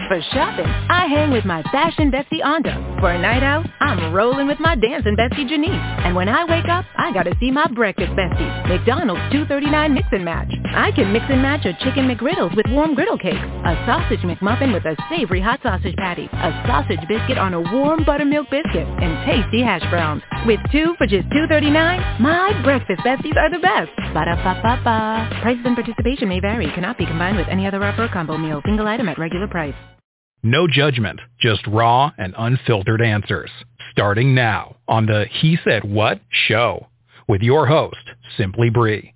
For shopping, I hang with my fashion bestie Onda. For a night out, I'm rolling with my dancing bestie Janice. And when I wake up, I gotta see my breakfast bestie, McDonald's $2.39 Mix and Match. I can mix and match a chicken McGriddles with warm griddle cakes, a sausage McMuffin with a savory hot sausage patty, a sausage biscuit on a warm buttermilk biscuit, and tasty hash browns. With two for just $2.39, my breakfast besties are the best. Ba-da-ba-ba-ba. Prices and participation may vary. Cannot be combined with any other offer or combo meal. Single item at regular price. No judgment, just raw and unfiltered answers. Starting now on the He Said What show with your host, Simply Bree.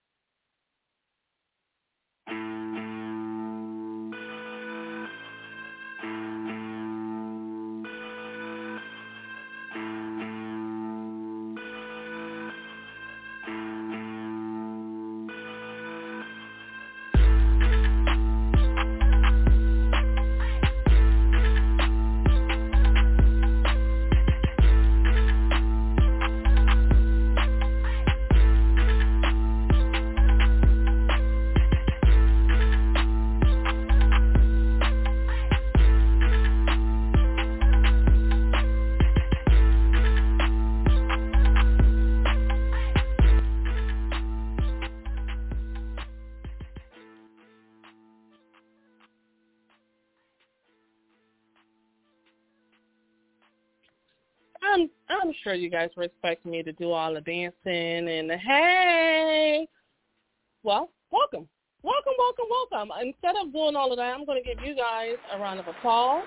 I'm sure you guys were expecting me to do all the dancing and the hey. Well, welcome. Instead of doing all of that, I'm going to give you guys a round of applause.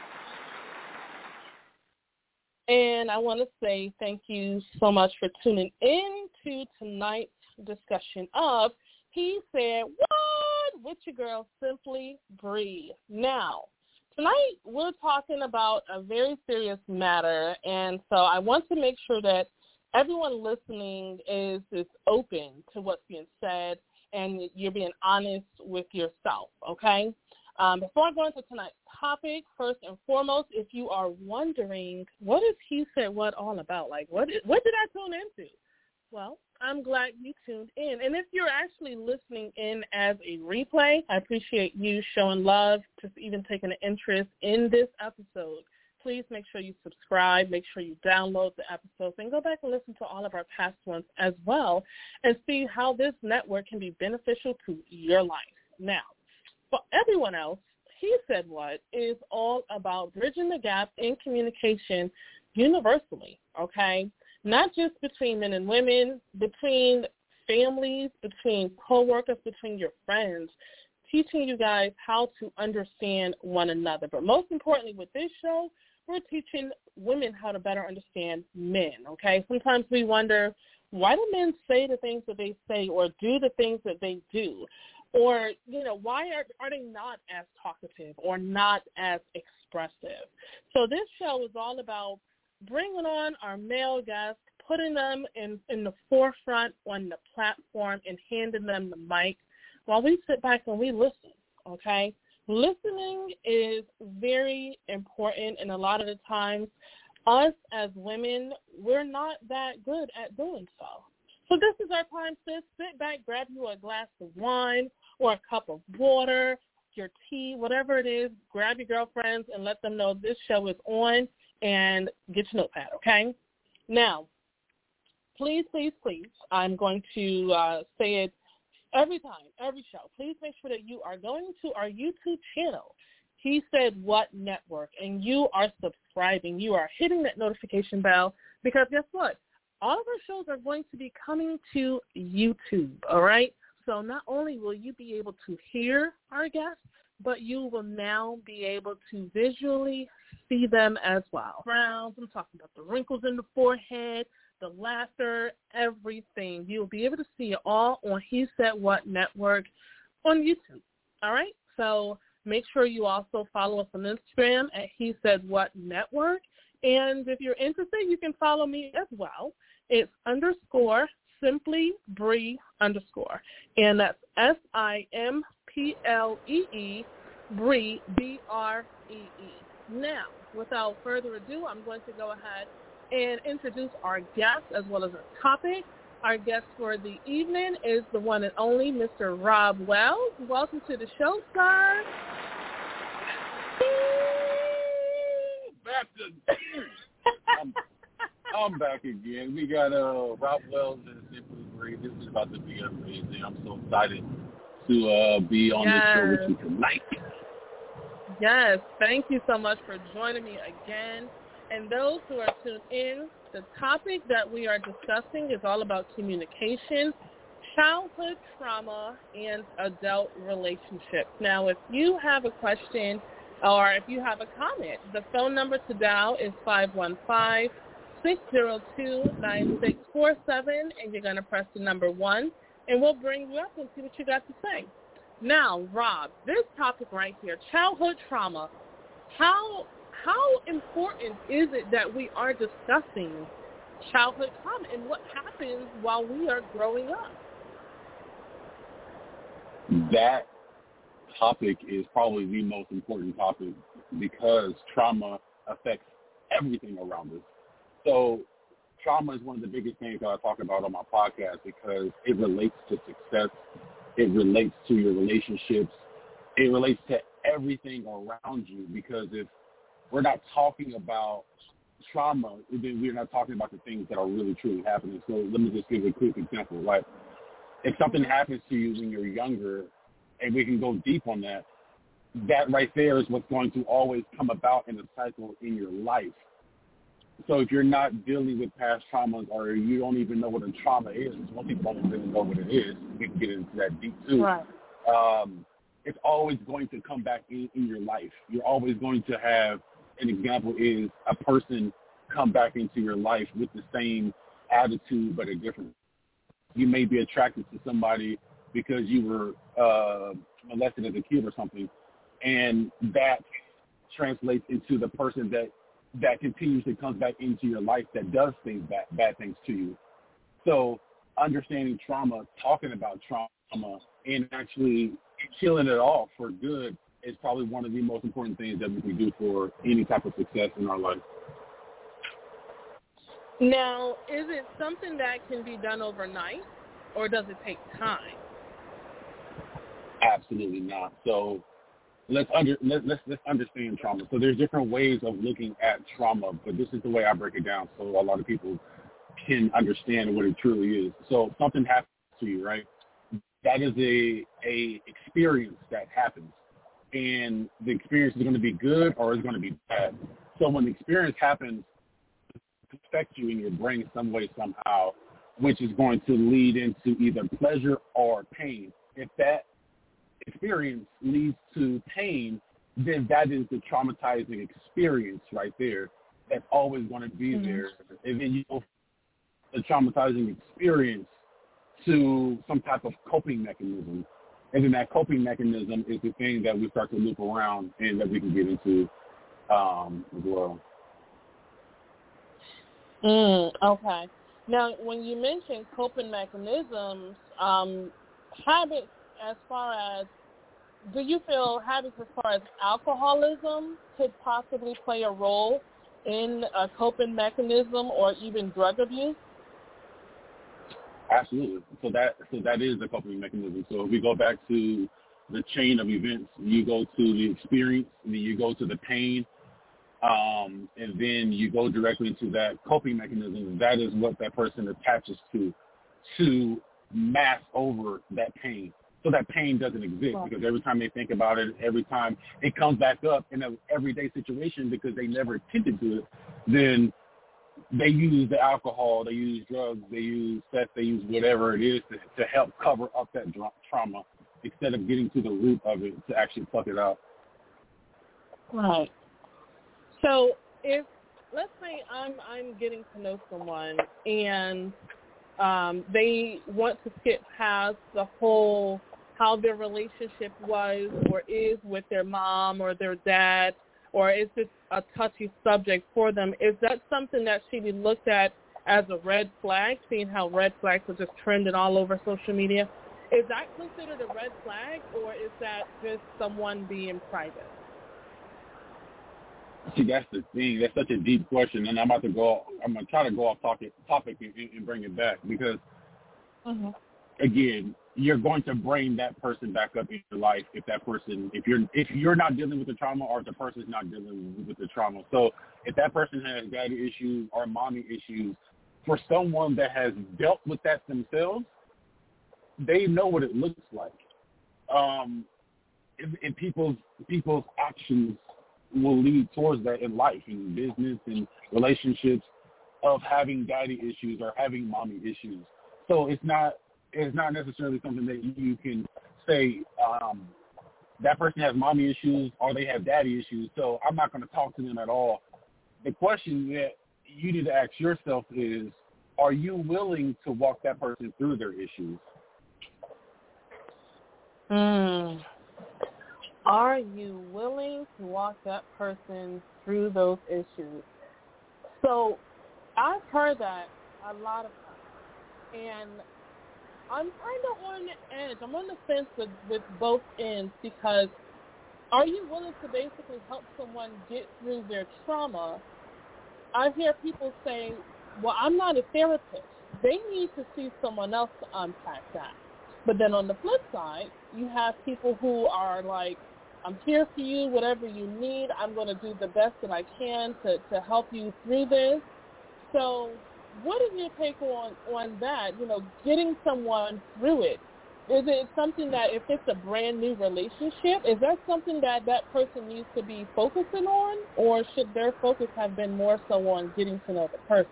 And I want to say thank you so much for tuning in to tonight's discussion of He Said What with your girl, Simply Bree. Now, tonight, we're talking about a very serious matter, and so I want to make sure that everyone listening is open to what's being said and you're being honest with yourself, okay? Before I go into tonight's topic, first and foremost, if you are wondering, what is He Said What all about? Like, what did I tune into? Well, I'm glad you tuned in. And if you're actually listening in as a replay, I appreciate you showing love, just even taking an interest in this episode. Please make sure you subscribe, make sure you download the episodes, and go back and listen to all of our past ones as well and see how this network can be beneficial to your life. Now, for everyone else, He Said What is all about bridging the gap in communication universally, okay? Not just between men and women, between families, between coworkers, between your friends, teaching you guys how to understand one another. But most importantly with this show, we're teaching women how to better understand men, okay? Sometimes we wonder, why do men say the things that they say or do the things that they do? Or, why are they not as talkative or not as expressive? So this show is all about bringing on our male guests, putting them in the forefront on the platform and handing them the mic while we sit back and we listen, okay? Listening is very important, and a lot of the times us as women, we're not that good at doing so. So this is our time, sis. Sit back, grab you a glass of wine or a cup of water, your tea, whatever it is. Grab your girlfriends and let them know this show is on, and get your notepad, okay? Now, please, I'm going to say it every time, every show. Please make sure that you are going to our YouTube channel, He Said What Network, and you are subscribing. You are hitting that notification bell because guess what? All of our shows are going to be coming to YouTube, all right? So not only will you be able to hear our guests, but you will now be able to visually see them as well. Frowns, I'm talking about the wrinkles in the forehead, the laughter, everything. You'll be able to see it all on He Said What Network on YouTube, all right? So make sure you also follow us on Instagram at He Said What Network. And if you're interested, you can follow me as well. It's _Simply Bree _. And that's SIMPLEE Bree BREE. Now, without further ado, I'm going to go ahead and introduce our guest as well as our topic. Our guest for the evening is the one and only Mr. Rob Wells. Welcome to the show, sir. I'm back again. We got Rob Wells and Simply Bree. This is about to be amazing. I'm so excited to be on this show with you tonight. Yes, thank you so much for joining me again. And those who are tuned in, the topic that we are discussing is all about communication, childhood trauma, and adult relationships. Now, if you have a question or if you have a comment, the phone number to dial is 515-602-9647, and you're going to press the number 1, and we'll bring you up and see what you got to say. Now, Rob, this topic right here, childhood trauma, how important is it that we are discussing childhood trauma and what happens while we are growing up? That topic is probably the most important topic because trauma affects everything around us. So trauma is one of the biggest things that I talk about on my podcast because it relates to success. It relates to your relationships. It relates to everything around you because if we're not talking about trauma, then we're not talking about the things that are really truly happening. So let me just give a quick example. Like if something happens to you when you're younger, and we can go deep on that, that right there is what's going to always come about in a cycle in your life. So if you're not dealing with past traumas or you don't even know what a trauma is, most people don't really know what it is. We can get into that deep too. Right. It's always going to come back in your life. You're always going to have, an example is a person come back into your life with the same attitude but a different. You may be attracted to somebody because you were molested as a kid or something, and that translates into the person that continuously comes back into your life that does bad things to you. So understanding trauma, talking about trauma, and actually killing it off for good is probably one of the most important things that we can do for any type of success in our life. Now, is it something that can be done overnight, or does it take time? Absolutely not. So let's understand trauma. So there's different ways of looking at trauma, but this is the way I break it down so a lot of people can understand what it truly is. So something happens to you, right? That is a experience that happens, and the experience is going to be good or it's going to be bad. So when the experience happens, it affects you in your brain some way, somehow, which is going to lead into either pleasure or pain. If that experience leads to pain, then that is the traumatizing experience right there. That's always going to be there. And then you go from the traumatizing experience to some type of coping mechanism. And then that coping mechanism is the thing that we start to loop around and that we can get into as well. Okay. Now, when you mention coping mechanisms, habits as far as, do you feel habits as far as alcoholism could possibly play a role in a coping mechanism or even drug abuse? Absolutely. So that is a coping mechanism. So if we go back to the chain of events, you go to the experience, and then you go to the pain, and then you go directly into that coping mechanism. That is what that person attaches to mask over that pain. So that pain doesn't exist because every time they think about it, every time it comes back up in an everyday situation because they never attended to it, then they use the alcohol, they use drugs, they use sex, they use whatever it is to help cover up that trauma instead of getting to the root of it to actually pluck it out. Right. So if, let's say I'm getting to know someone and they want to skip past the whole how their relationship was or is with their mom or their dad, or is this a touchy subject for them, is that something that should be looked at as a red flag, seeing how red flags are just trending all over social media? Is that considered a red flag, or is that just someone being private? See, that's the thing. That's such a deep question, and I'm going to try to go off topic and bring it back because, again, you're going to bring that person back up in your life if you're not dealing with the trauma or if the person's not dealing with the trauma. So if that person has daddy issues or mommy issues, for someone that has dealt with that themselves, they know what it looks like. And people's actions will lead towards that in life, in business, in relationships, of having daddy issues or having mommy issues. So it's not necessarily something that you can say that person has mommy issues or they have daddy issues, so I'm not going to talk to them at all. The question that you need to ask yourself is, are you willing to walk that person through their issues? Are you willing to walk that person through those issues? So I've heard that a lot of times, and I'm kind of on the edge. I'm on the fence with both ends, because are you willing to basically help someone get through their trauma? I hear people say, well, I'm not a therapist. They need to see someone else to unpack that. But then on the flip side, you have people who are like, I'm here for you, whatever you need. I'm going to do the best that I can to help you through this. So what is your take on that, getting someone through it? Is it something that if it's a brand new relationship, is that something that person needs to be focusing on, or should their focus have been more so on getting to know the person?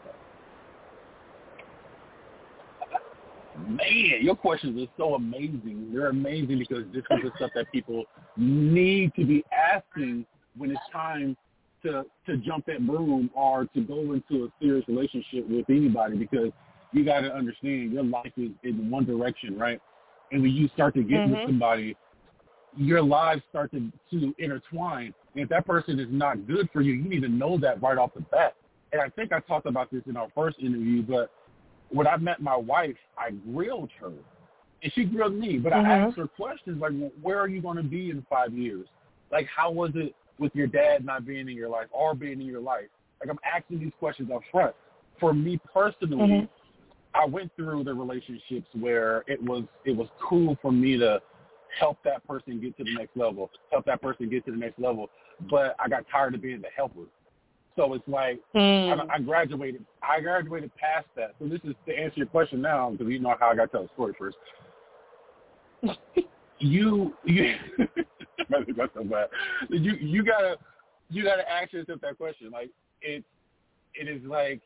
Man, your questions are so amazing. They're amazing because this is the stuff that people need to be asking when it's time to jump that broom or to go into a serious relationship with anybody, because you got to understand your life is in one direction, right? And when you start to get with somebody, your lives start to intertwine. And if that person is not good for you, you need to know that right off the bat. And I think I talked about this in our first interview, but when I met my wife, I grilled her. And she grilled me, but I asked her questions like, well, where are you going to be in 5 years? Like, how was it with your dad not being in your life or being in your life? Like, I'm asking these questions up front. For me personally, I went through the relationships where it was cool for me to help that person get to the next level, but I got tired of being the helper. So it's like I graduated past that. So this is to answer your question now, because you know how I got to tell the story first. you that's so bad. You gotta ask yourself that question. Like it is like,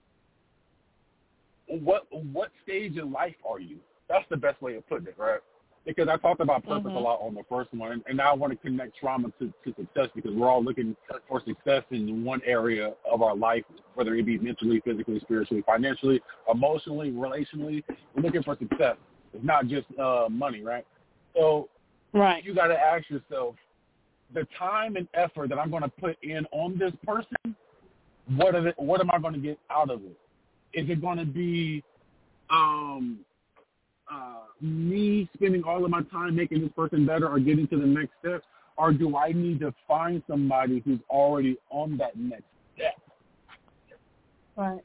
what stage in life are you? That's the best way of putting it, right? Because I talked about purpose a lot on the first one, and now I want to connect trauma to success, because we're all looking for success in one area of our life, whether it be mentally, physically, spiritually, financially, emotionally, relationally. We're looking for success. It's not just money, right? So you got to ask yourself, the time and effort that I'm going to put in on this person, what am I going to get out of it? Is it going to be me spending all of my time making this person better or getting to the next step, or do I need to find somebody who's already on that next step? Right.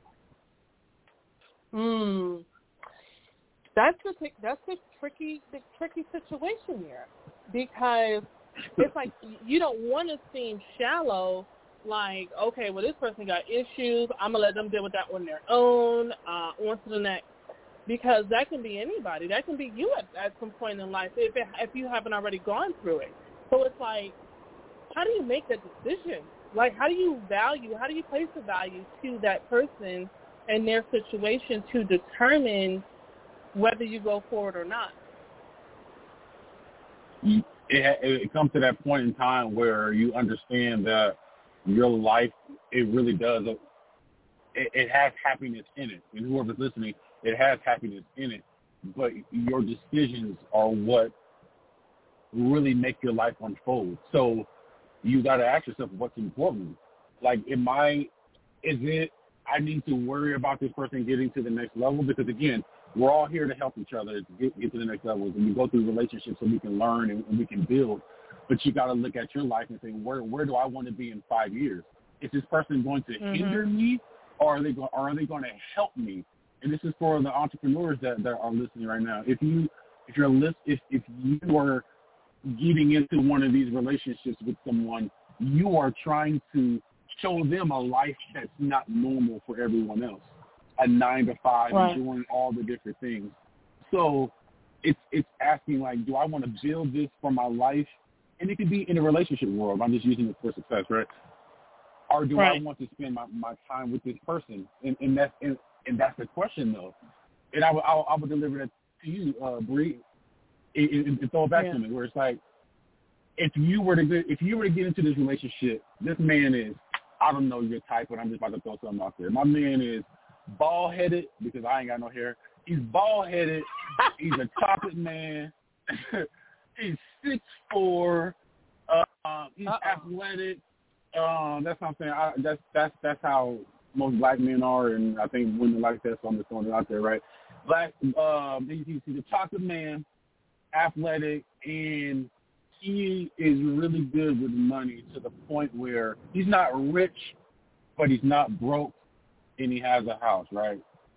That's a tricky situation here, because it's like you don't want to seem shallow. Like, okay, well, this person got issues. I'm gonna let them deal with that on their own. On to the next. Because that can be anybody. That can be you at some point in life if you haven't already gone through it. So it's like, how do you make that decision? Like, how do you place a value to that person and their situation to determine whether you go forward or not? It comes to that point in time where you understand that your life, it really does. It has happiness in it. And whoever's listening, it has happiness in it, but your decisions are what really make your life unfold. So you got to ask yourself what's important. Like, I need to worry about this person getting to the next level? Because, again, we're all here to help each other to get to the next level. And we go through relationships so we can learn and we can build. But you got to look at your life and say, where do I want to be in 5 years? Is this person going to hinder me, or are they going to help me? And this is for the entrepreneurs that are listening right now. If you if you are getting into one of these relationships with someone, you are trying to show them a life that's not normal for everyone else, a 9 to 5, right. and doing all the different things. So it's asking, like, do I want to build this for my life? And it could be in a relationship world. I'm just using it for success, right? Or do I want to spend my time with this person? And that's the question, though. And I would deliver that to you, Bree, and throw it back to me, where it's like, if you were to get into this relationship, this man is, I don't know your type, but I'm just about to throw something out there. My man is bald-headed, because I ain't got no hair. He's bald-headed. He's a chocolate man. He's 6'4". He's athletic. That's what I'm saying. That's how most black men are, and I think women like that, so I'm just throwing it out there, right? He's a chocolate man, athletic, and he is really good with money to the point where he's not rich, but he's not broke, and he has a house, right?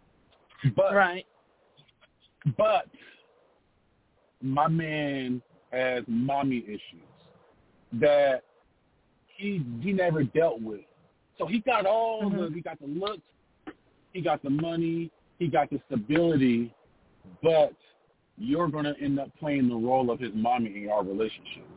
But my man has mommy issues that he never dealt with. So he got he got the looks, he got the money, he got the stability, but you're going to end up playing the role of his mommy in our relationship.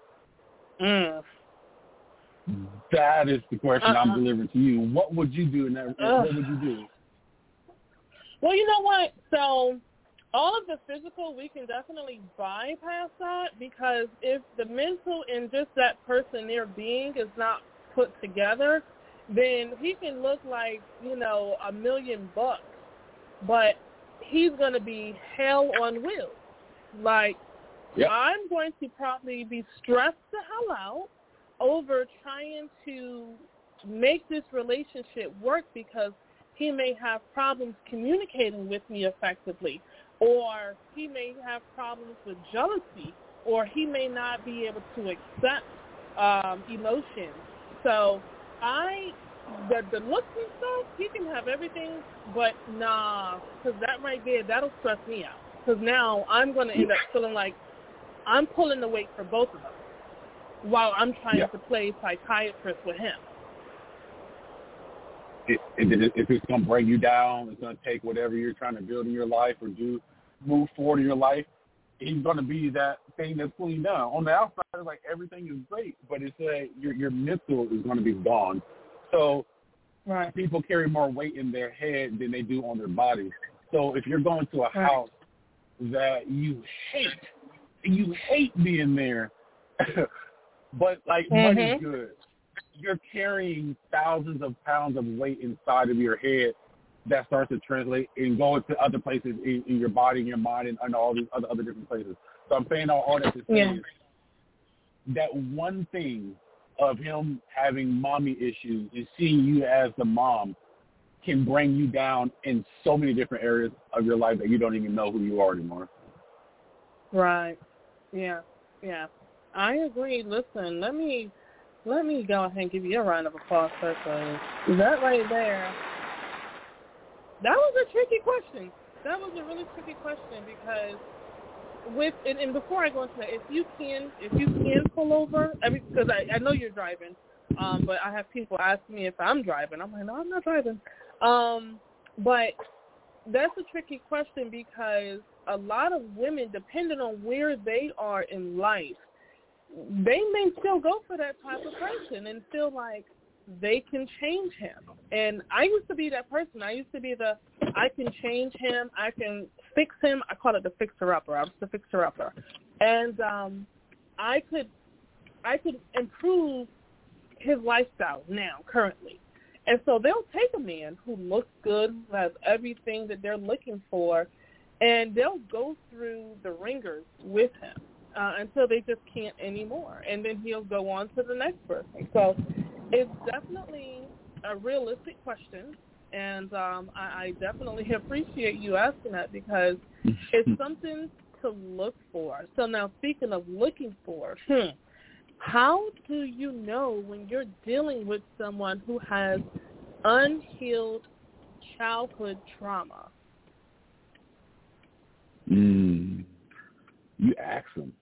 That is the question I'm delivering to you. What would you do in that? What would you do? Well, you know what? So all of the physical, we can definitely bypass that, because if the mental and just that person, their being, is not put together, then he can look like, $1 million, but he's going to be hell on wheels. Like, I'm going to probably be stressed the hell out over trying to make this relationship work, because he may have problems communicating with me effectively, or he may have problems with jealousy, or he may not be able to accept emotions. So the looks and stuff, he can have everything, but nah, because that right there, that'll stress me out. Because now I'm going to end up feeling like I'm pulling the weight for both of them while I'm trying to play psychiatrist with him. If it's going to bring you down, it's going to take whatever you're trying to build in your life or move forward in your life, he's going to be that thing that's pulling you down. On the outside, it's like everything is great, but it's your mental is going to be gone. So people carry more weight in their head than they do on their bodies. So if you're going to a house that you hate being there, but like money's good, you're carrying thousands of pounds of weight inside of your head that starts to translate and go into other places in your body, in your mind, and all these other different places. So I'm saying all that to say is that one thing of him having mommy issues and seeing you as the mom can bring you down in so many different areas of your life that you don't even know who you are anymore. Right. Yeah. I agree. Listen, let me go ahead and give you a round of applause first. That right there, that was a tricky question. That was a really tricky question, because and before I go into that, if you can pull over, because I know you're driving, but I have people ask me if I'm driving. I'm like, no, I'm not driving. But that's a tricky question, because a lot of women, depending on where they are in life, they may still go for that type of person and feel like they can change him. And I used to be that person. I used to be I can change him, I can fix him. I call it the fixer-upper. I was the fixer-upper. And I could improve his lifestyle now, currently. And so they'll take a man who looks good, who has everything that they're looking for, and they'll go through the ringers with him until they just can't anymore. And then he'll go on to the next person. So it's definitely a realistic question, and I definitely appreciate you asking that, because it's something to look for. So now, speaking of looking for, how do you know when you're dealing with someone who has unhealed childhood trauma? you ask them.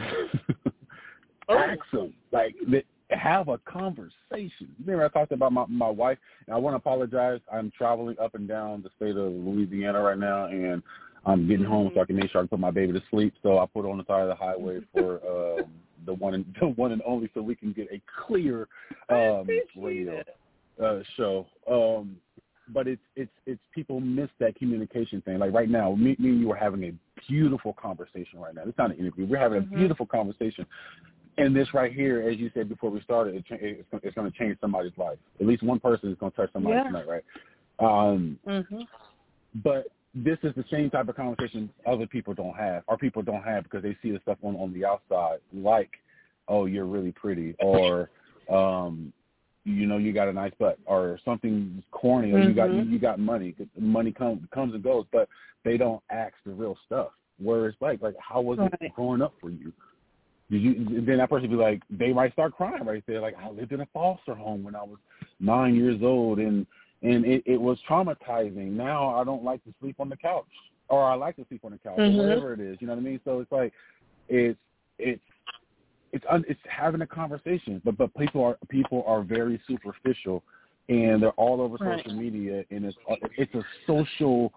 Ask them. Like, have a conversation. Remember I talked about my wife, and I want to apologize. I'm traveling up and down the state of Louisiana right now, and I'm getting home so I can make sure I can put my baby to sleep. So I put it on the side of the highway for the one and only, so we can get a clear radio show. But it's people miss that communication thing. Like right now, me and you are having a beautiful conversation right now. It's not an interview. We're having a beautiful conversation. And this right here, as you said before we started, it's going to change somebody's life. At least one person is going to touch somebody tonight, right? But this is the same type of conversation other people don't have, or people don't have because they see the stuff on the outside, like, oh, you're really pretty, or you got a nice butt, or something corny, or you got money. Money comes and goes, but they don't ask the real stuff. Where it's like how was it growing up for you? Then that person be like, they might start crying right there. Like, I lived in a foster home when I was 9 years old, and it was traumatizing. Now I don't like to sleep on the couch, or I like to sleep on the couch, or whatever it is. You know what I mean? So it's like, it's having a conversation, but people are very superficial, and they're all over social media, and it's a social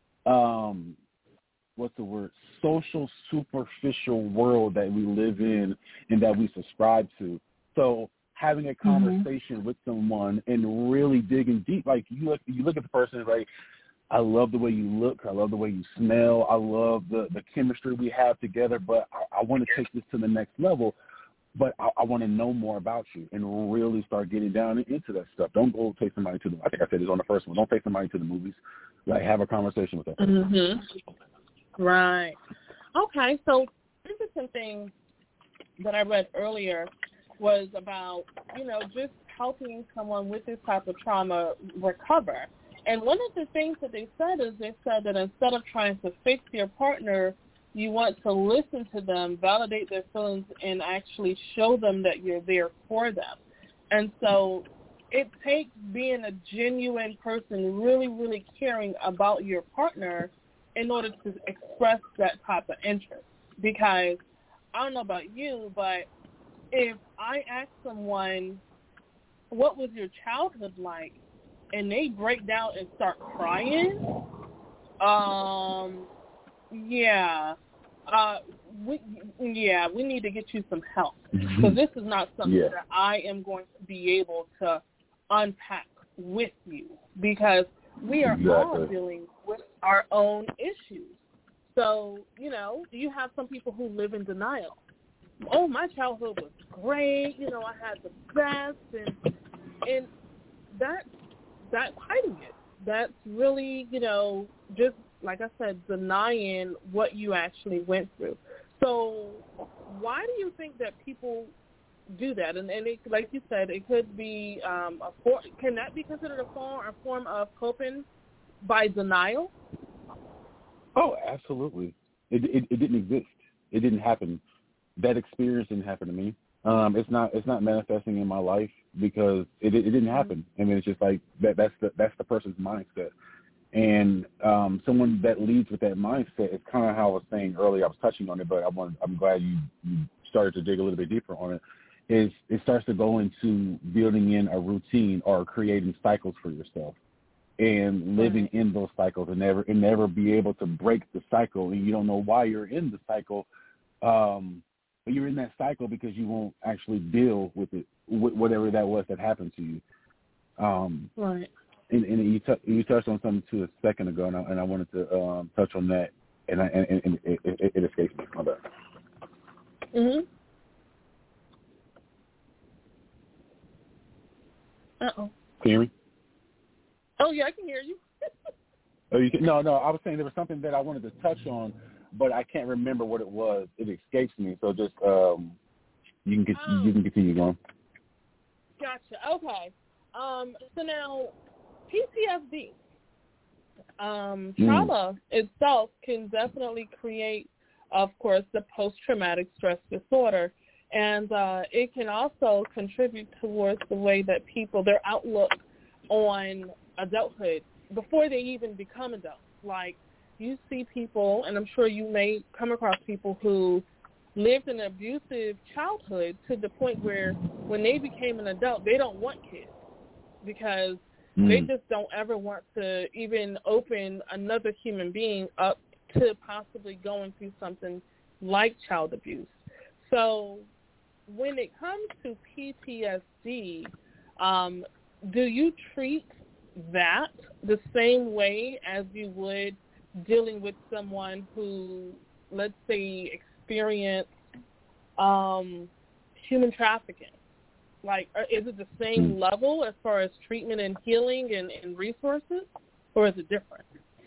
what's the word? Social superficial world that we live in and that we subscribe to. So having a conversation with someone and really digging deep, like you look at the person, like, I love the way you look, I love the way you smell, I love the chemistry we have together, but I want to take this to the next level. But I want to know more about you and really start getting down into that stuff. Don't go take somebody to I think I said this on the first one. Don't take somebody to the movies. Like, have a conversation with them. Right. Okay, so interesting thing that I read earlier was about, just helping someone with this type of trauma recover. And one of the things that they said that instead of trying to fix your partner, you want to listen to them, validate their feelings, and actually show them that you're there for them. And so it takes being a genuine person, really, really caring about your partner in order to express that type of interest. Because I don't know about you, but if I ask someone, what was your childhood like, and they break down and start crying, we need to get you some help. So this is not something that I am going to be able to unpack with you, because we are all dealing with our own issues. So, you have some people who live in denial. Oh, my childhood was great. I had the best. And that's hiding it. That's really, just, like I said, denying what you actually went through. So why do you think that people do that? And it, like you said, it could be can that be considered a form of coping by denial? Oh, absolutely. It didn't exist. It didn't happen. That experience didn't happen to me. It's not manifesting in my life because it didn't happen. I mean, it's just like that's the person's mindset. And someone that leads with that mindset is kind of how I was saying earlier. I was touching on it, but I'm glad you started to dig a little bit deeper on it. Is it starts to go into building in a routine or creating cycles for yourself, and living in those cycles, and never be able to break the cycle, and you don't know why you're in the cycle. But you're in that cycle because you won't actually deal with it, whatever that was that happened to you. Right. And you touched on something too a second ago, and I wanted to touch on that, and it escapes me. My bad. Mhm. Uh-oh. Can you hear me? Oh yeah, I can hear you. Oh, you can? No. I was saying there was something that I wanted to touch on, but I can't remember what it was. It escapes me. So just you can continue going. Gotcha. Okay. So now, PTSD, trauma itself can definitely create, of course, the post-traumatic stress disorder, and it can also contribute towards the way that people, their outlook on adulthood before they even become adults. Like, you see people, and I'm sure you may come across people who lived an abusive childhood to the point where when they became an adult, they don't want kids because they just don't ever want to even open another human being up to possibly going through something like child abuse. So when it comes to PTSD, do you treat that the same way as you would dealing with someone who, let's say, experienced human trafficking? Like, is it the same level as far as treatment and healing and resources, or is it different?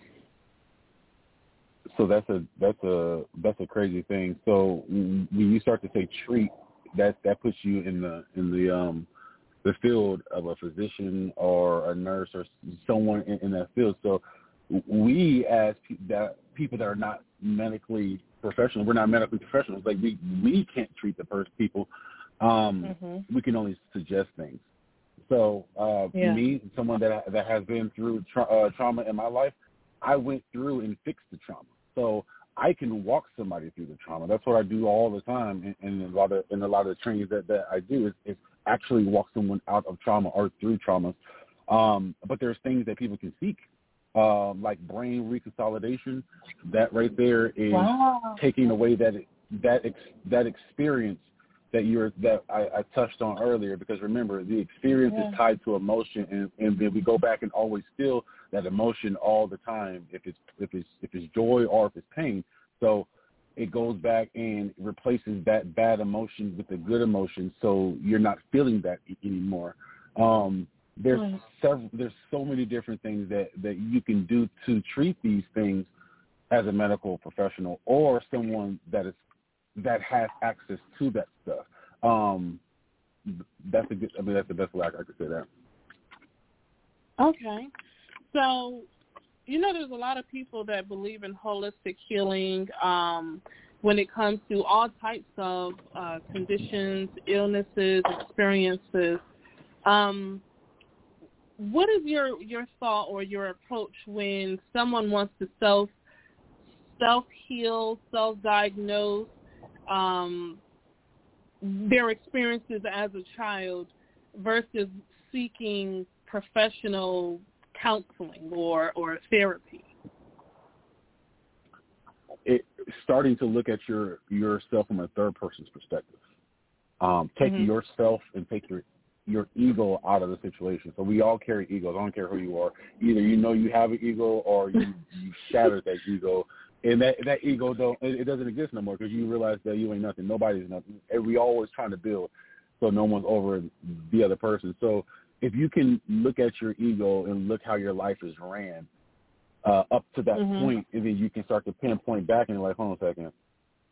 So that's a crazy thing. So when you start to say treat, that puts you in the field of a physician or a nurse or someone in that field. So we, as people that are not medically professional, we're not medical professionals. Like we can't treat the people. We can only suggest things. So me, someone that has been through trauma in my life, I went through and fixed the trauma. So I can walk somebody through the trauma. That's what I do all the time, and a lot of the trainings that I do is actually walk someone out of trauma or through traumas. But there's things that people can seek, like brain reconsolidation. That right there is taking away that experience that I touched on earlier. Because remember, the experience is tied to emotion, and then we go back and always feel that emotion all the time, if it's joy or if it's pain. So it goes back and replaces that bad emotion with the good emotion, so you're not feeling that anymore. There's so many different things that you can do to treat these things as a medical professional or someone that has access to that stuff. That's the best way I could say that. Okay. So, there's a lot of people that believe in holistic healing when it comes to all types of conditions, illnesses, experiences. What is your thought or your approach when someone wants to self-heal, self-diagnose their experiences as a child versus seeking professional counseling or therapy? Starting to look at yourself from a third person's perspective. Take yourself and take your ego out of the situation. So we all carry egos. I don't care who you are. Either you have an ego or you shattered that ego. And that ego it doesn't exist no more because you realize that you ain't nothing. Nobody's nothing. And we always trying to build so no one's over the other person. So if you can look at your ego and look how your life is ran up to that point, and then you can start to pinpoint back and you're like, hold on a second.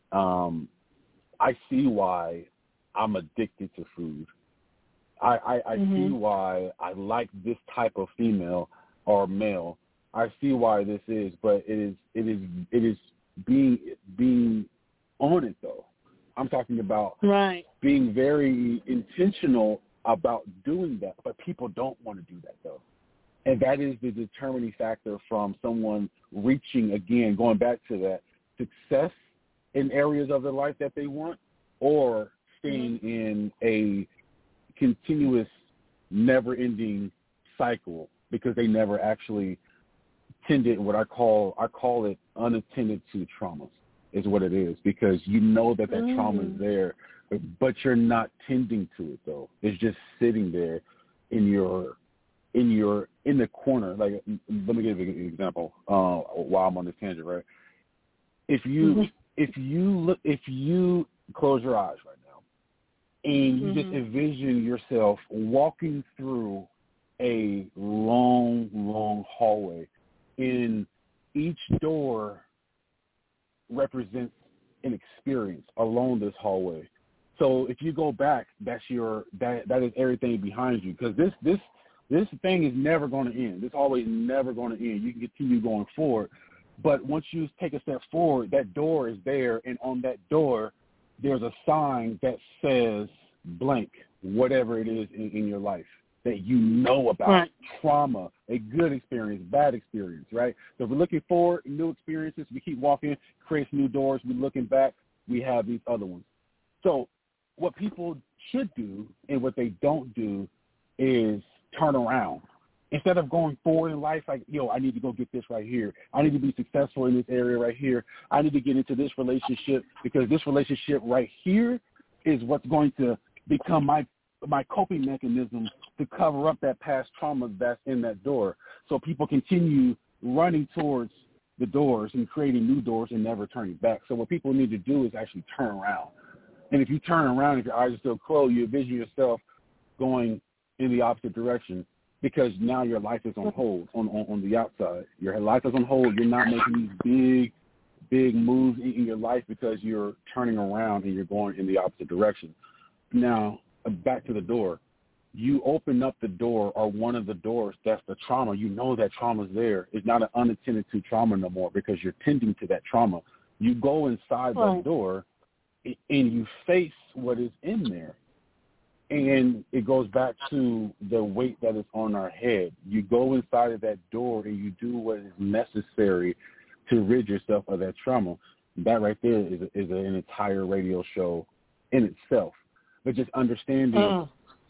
I see why I'm addicted to food. I see why I like this type of female or male. I see why this is, but it is being on it though. I'm talking about being very intentional about doing that, but people don't want to do that though. And that is the determining factor from someone reaching, again, going back to that, success in areas of their life that they want, or staying in a continuous, never-ending cycle because they never actually tended what I call it unattended to traumas is what it is, because you know that trauma is there, but you're not tending to it though. It's just sitting there in the corner. Like, let me give you an example while I'm on this tangent, right? If you close your eyes right now and you just envision yourself walking through a long hallway, and each door represents an experience along this hallway. So if you go back, that is everything behind you, because this thing is never going to end. This hallway is never going to end. You can continue going forward, but once you take a step forward, that door is there, and on that door there's a sign that says blank, whatever it is in your life. that you know about, trauma, a good experience, bad experience, right? So if we're looking for new experiences, we keep walking, creates new doors, we're looking back, we have these other ones. So what people should do and what they don't do is turn around. Instead of going forward in life, like, I need to go get this right here. I need to be successful in this area right here. I need to get into this relationship because this relationship right here is what's going to become my coping mechanism to cover up that past trauma that's in that door. So people continue running towards the doors and creating new doors and never turning back. So what people need to do is actually turn around. And if you turn around, if your eyes are still closed, you envision yourself going in the opposite direction because now your life is on hold on the outside. Your life is on hold. You're not making these big moves in your life because you're turning around and you're going in the opposite direction. Now, back to the door. You open up the door or one of the doors, that's the trauma. You know that trauma's there. It's not an unattended to trauma no more because you're tending to that trauma. You go inside that door and you face what is in there. And it goes back to the weight that is on our head. You go inside of that door and you do what is necessary to rid yourself of that trauma. That right there is an entire radio show in itself. But just understanding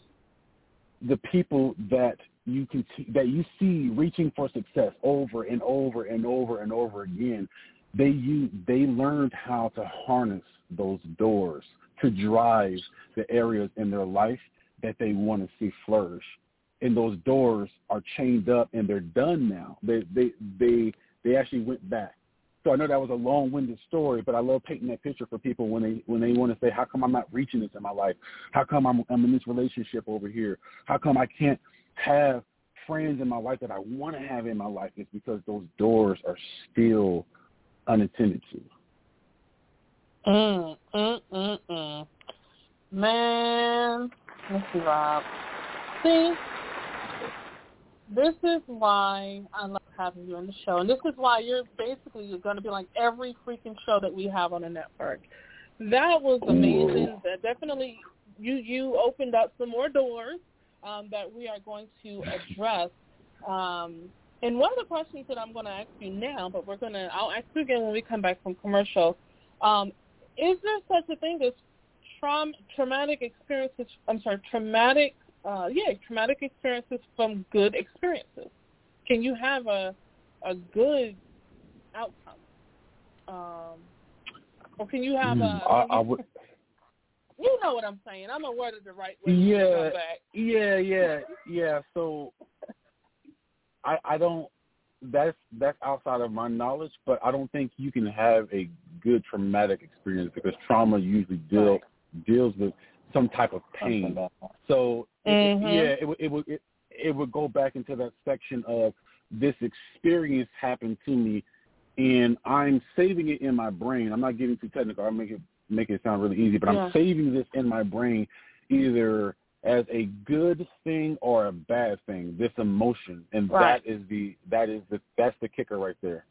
the people that you see reaching for success over and over and over and over again, they learned how to harness those doors to drive the areas in their life that they want to see flourish. And those doors are chained up and they're done now. They actually went back. So I know that was a long-winded story, but I love painting that picture for people when they want to say, how come I'm not reaching this in my life? How come I'm in this relationship over here? How come I can't have friends in my life that I want to have in my life? It's because those doors are still unattended to. Man, let's see, Rob. See, this is why I love having you on the show, and this is why you're basically going to be like every freaking show that we have on the network. That was amazing. That definitely, you opened up some more doors that we are going to address. And one of the questions that I'm going to ask you now, but I'll ask you again when we come back from commercial. Is there such a thing as traumatic experiences? Traumatic experiences from good experiences. Can you have a good outcome? Or can you have I would. You know what I'm saying. I'm going to word it the right way. Yeah. So I don't. That's outside of my knowledge, but I don't think you can have a good traumatic experience because trauma usually deals with some type of pain. So it would go back into that section of this experience happened to me, and I'm saving it in my brain. I'm not getting too technical. I'll make it sound really easy, but I'm saving this in my brain either as a good thing or a bad thing, this emotion, and that's the kicker right there.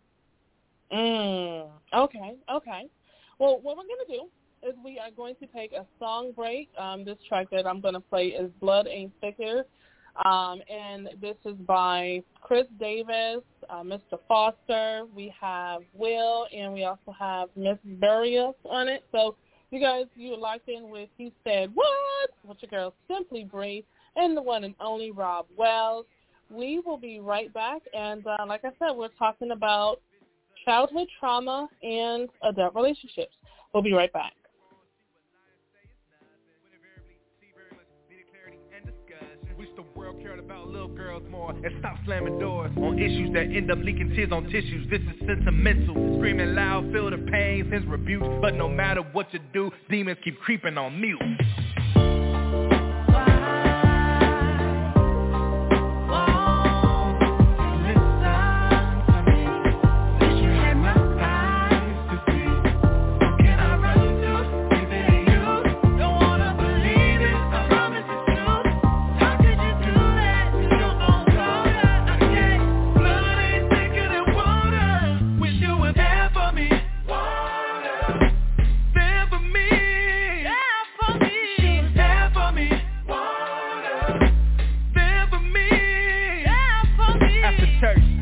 Okay. Well, what we're going to do is we are going to take a song break. This track that I'm going to play is Blood Ain't Thicker, and this is by Chris Davis, Mr. Foster. We have Will, and we also have Miss Burial on it. So you guys, you're locked in with He Said What? With your girl Simply Bree and the one and only Rob Wells. We will be right back, and like I said, we're talking about childhood trauma and adult relationships. We'll be right back. Wish the world cared about little girls more and stop slamming doors on issues that end up leaking tears on tissues. This is sentimental, screaming loud, feel the pain, sends rebukes, but no matter what you do, demons keep creeping on mute. For me.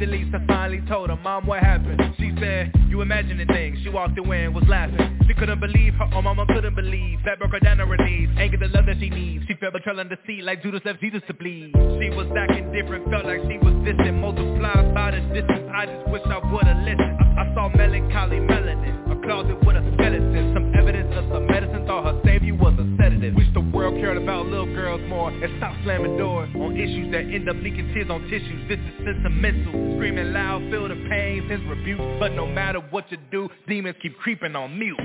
Delisa finally told her, Mom, what happened? She said, you imagining things. She walked away and was laughing. She couldn't believe her own mama couldn't believe. That broke her down on her knees. Ain't get the love that she needs. She felt betrayal in the seat like Judas left Jesus to bleed. She was acting different, felt like she was distant. Multiplied by the distance, I just wish I would've listened. I saw melancholy melanin, a closet with a skeleton. Some evidence of some medicine, thought her savior was a sedative. Wish the world cared about little girls more and stop slamming doors on issues that end up leaking tears on tissues. This is sentimental, screaming loud, feel the pain, sense rebuke. But no matter what you do, demons keep creeping on mute.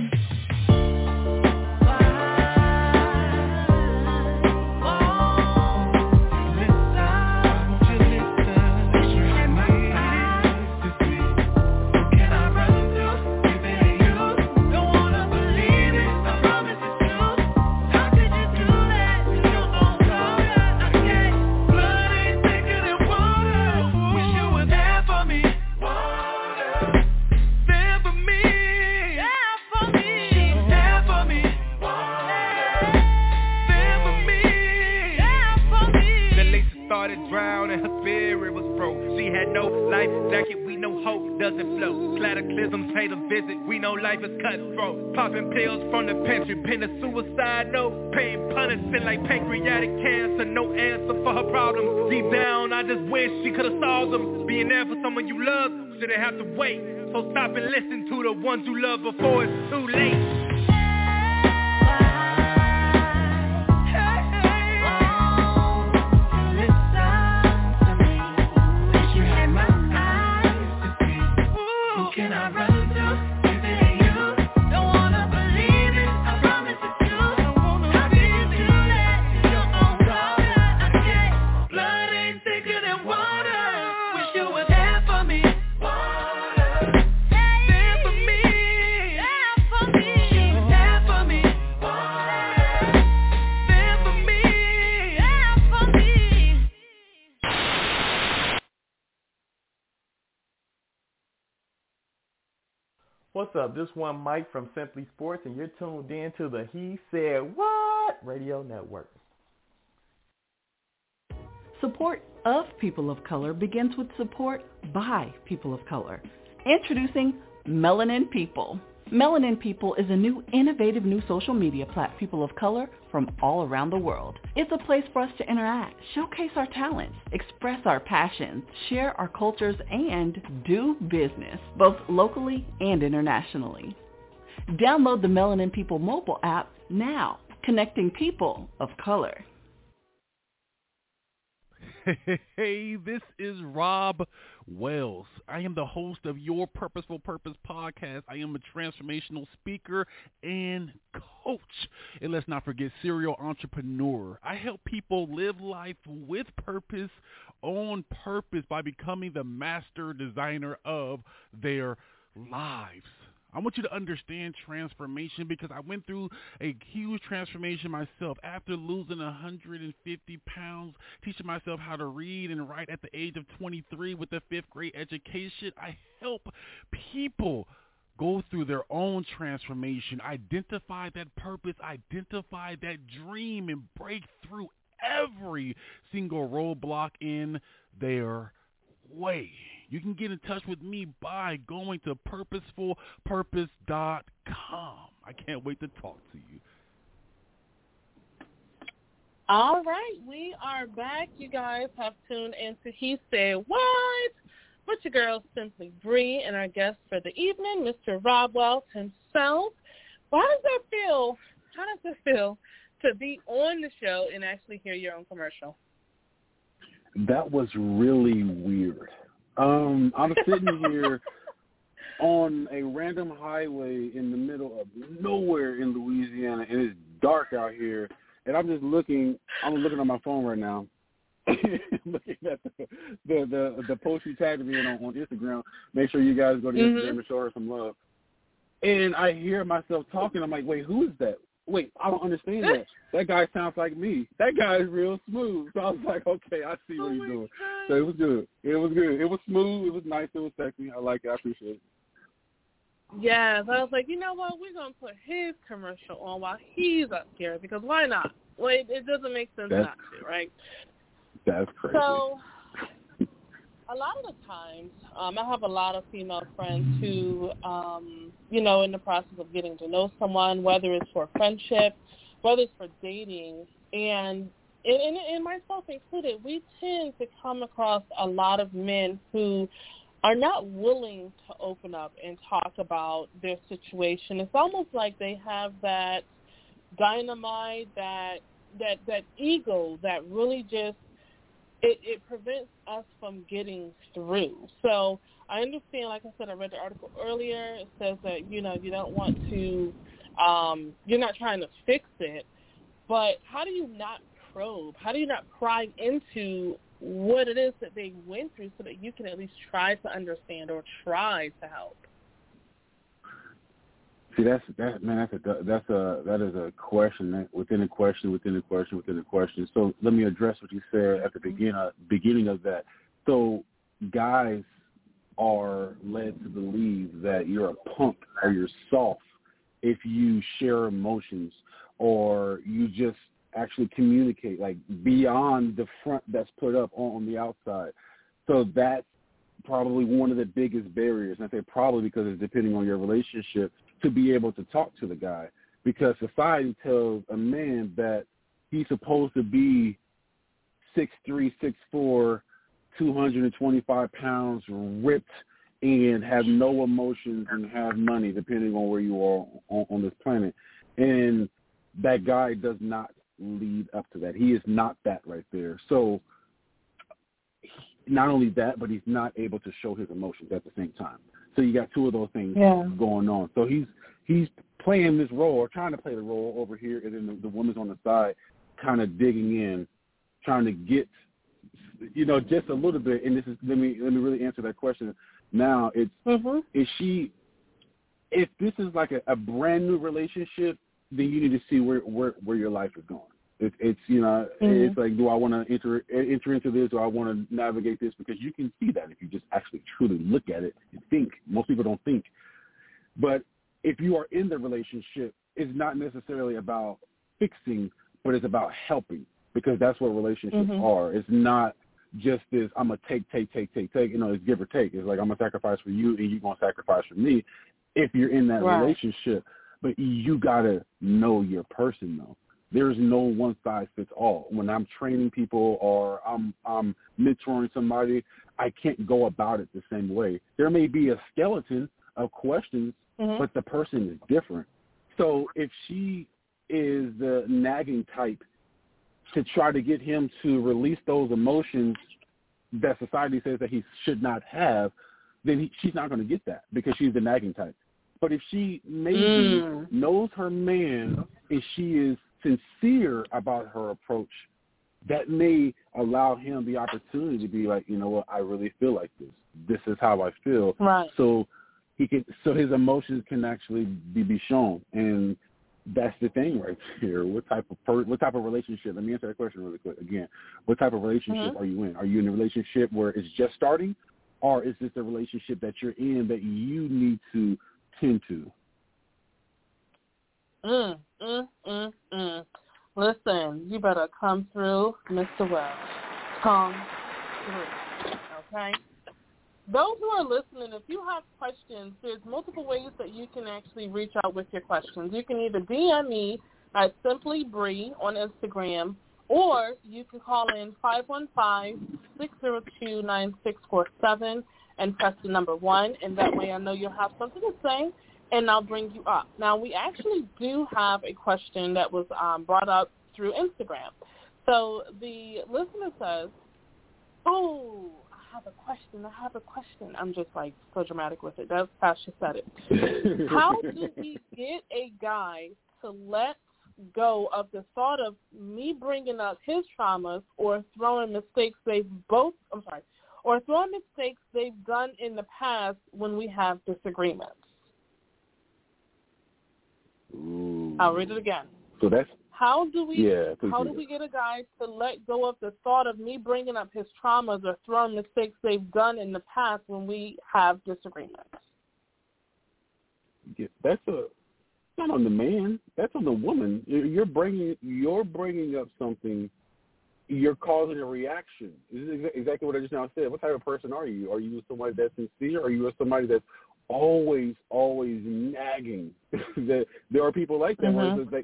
Cataclysms pay the visit, we know life is cutthroat. Popping pills from the pantry, pen a suicide note. Pain punishment like pancreatic cancer, no answer for her problems. Deep down, I just wish she could've solved them. Being there for someone you love, shouldn't have to wait. So stop and listen to the ones you love before it's too late. What's up? This one Mike from Simply Sports, and you're tuned in to the He Said What Radio Network. Support of people of color begins with support by people of color. Introducing Melanin People. Melanin People is a new innovative new social media platform for people of color from all around the world. It's a place for us to interact, showcase our talents, express our passions, share our cultures, and do business, both locally and internationally. Download the Melanin People mobile app now, connecting people of color. Hey, this is Rob Wells. I am the host of Your Purposeful Purpose podcast. I am a transformational speaker and coach. And let's not forget, serial entrepreneur. I help people live life with purpose, on purpose, by becoming the master designer of their lives. I want you to understand transformation because I went through a huge transformation myself after losing 150 pounds, teaching myself how to read and write at the age of 23 with a 5th grade education. I help people go through their own transformation, identify that purpose, identify that dream, and break through every single roadblock in their way. You can get in touch with me by going to purposefulpurpose.com. I can't wait to talk to you. All right, we are back. You guys have tuned into He Said What? With your girl, Simply Bree, and our guest for the evening, Mr. Rob Wells himself. Well, how does it feel to be on the show and actually hear your own commercial? That was really weird. I'm sitting here on a random highway in the middle of nowhere in Louisiana, and it's dark out here, and I'm looking on my phone right now, looking at the post you tagged me in on Instagram. Make sure you guys go to Instagram and show her some love. And I hear myself talking. I'm like, wait, who is that? Wait, I don't understand that. That guy sounds like me. That guy is real smooth. So I was like, okay, I see what he's doing. God. So it was good. It was good. It was smooth. It was nice. It was sexy. I like it. I appreciate it. Yes, I was like, you know what? We're going to put his commercial on while he's up here because why not? Well, it doesn't make sense not to, right? That's crazy. So a lot of the times, I have a lot of female friends who, in the process of getting to know someone, whether it's for friendship, whether it's for dating, and myself included, we tend to come across a lot of men who are not willing to open up and talk about their situation. It's almost like they have that dynamite, that ego that really just, it prevents us from getting through. So I understand, like I said, I read the article earlier. It says that, you don't want to, you're not trying to fix it, but how do you not probe? How do you not pry into what it is that they went through so that you can at least try to understand or try to help? See, that is a question within a question within a question within a question. So let me address what you said at the beginning of that. So guys are led to believe that you're a punk or you're soft if you share emotions or you just actually communicate, like, beyond the front that's put up on the outside. So that's probably one of the biggest barriers. And I say probably because it's depending on your relationship, to be able to talk to the guy. Because society tells a man that he's supposed to be 6'3", 6'4", 225 pounds, ripped, and have no emotions and have money, depending on where you are on this planet. And that guy does not lead up to that. He is not that right there. So not only that, but he's not able to show his emotions at the same time. So you got two of those things going on. So he's playing this role, or trying to play the role over here, and then the woman's on the side kind of digging in, trying to get, just a little bit. And this is, let me really answer that question. Now it's, if this is like a brand new relationship, then you need to see where your life is going. It's it's like, do I want to enter into this, or I want to navigate this? Because you can see that if you just actually truly look at it and think. Most people don't think. But if you are in the relationship, it's not necessarily about fixing, but it's about helping, because that's what relationships are. It's not just this, I'm going to take. It's give or take. It's like, I'm going to sacrifice for you and you're going to sacrifice for me if you're in that relationship. But you got to know your person, though. There's no one size fits all. When I'm training people or I'm mentoring somebody, I can't go about it the same way. There may be a skeleton of questions, but the person is different. So if she is the nagging type to try to get him to release those emotions that society says that he should not have, then she's not going to get that, because she's the nagging type. But if she maybe knows her man and she is sincere about her approach, that may allow him the opportunity to be like, you know what, I really feel like this. This is how I feel. Right. So his emotions can actually be shown. And that's the thing right here. What type of relationship? Let me answer that question really quick again. What type of relationship are you in? Are you in a relationship where it's just starting, or is this a relationship that you're in that you need to tend to? Listen, you better come through, Mr. Wells. Come through, okay? Those who are listening, if you have questions, there's multiple ways that you can actually reach out with your questions. You can either DM me at Simply Bree on Instagram, or you can call in 515-602-9647 and press the number 1, and that way I know you'll have something to say, and I'll bring you up. Now, we actually do have a question that was brought up through Instagram. So the listener says, I have a question. I'm just like so dramatic with it. That's how she said it. How do we get a guy to let go of the thought of me bringing up his traumas or throwing mistakes they've done in the past when we have disagreements? Ooh. I'll read it again. So that's how do we get a guy to let go of the thought of me bringing up his traumas or throwing mistakes they've done in the past when we have disagreements? Yeah, that's not on the man. That's on the woman. You're bringing up something you're causing a reaction. This is exactly what I just now said. What type of person are you? Are you somebody that's sincere? Or are you somebody that's always nagging? That there are people like that. Where it's like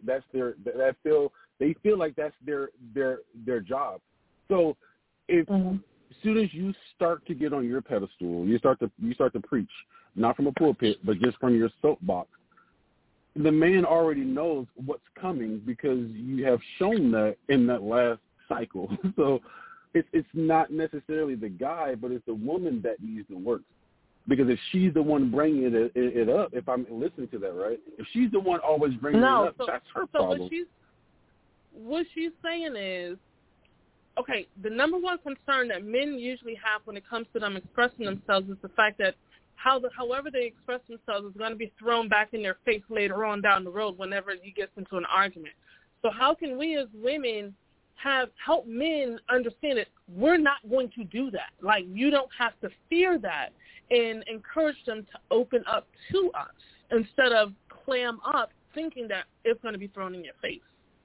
they feel like that's their job. So if as soon as you start to get on your pedestal, you start to preach, not from a pulpit, but just from your soapbox, the man already knows what's coming because you have shown that in that last cycle. So it's not necessarily the guy, but it's the woman that needs to work. Because if she's the one bringing it up, if I'm listening to that, right? If she's the one always bringing it up, that's her problem. What she's saying is, okay, the number one concern that men usually have when it comes to them expressing themselves is the fact that however they express themselves is going to be thrown back in their face later on down the road whenever he gets into an argument. So how can we as women help men understand that we're not going to do that? Like, you don't have to fear that, and encourage them to open up to us instead of clam up thinking that it's going to be thrown in your face.